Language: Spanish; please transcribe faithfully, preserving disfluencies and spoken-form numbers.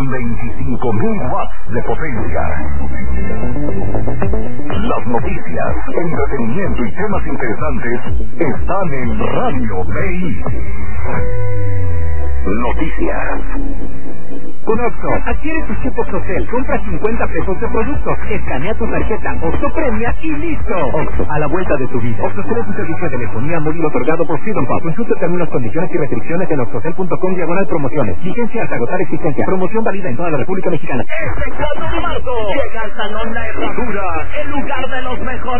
con veinticinco mil watts de potencia. Las noticias, entretenimiento y temas interesantes están en Radio B I. Noticias. Con Oxxo, adquiere tu chip Oxxocel, compra cincuenta pesos de productos, escanea tu tarjeta, Oxxo premia y listo. Oxxo, a la vuelta de tu vida. Oxxocel es un servicio de telefonía móvil otorgado por Freedom Pub. Consulta términos, condiciones y restricciones en oxxocel punto com diagonal promociones. Vigencia hasta agotar existencia. Promoción válida en toda la República Mexicana. Este cuatro de marzo llega al Salón La Herradura, el lugar de los mejores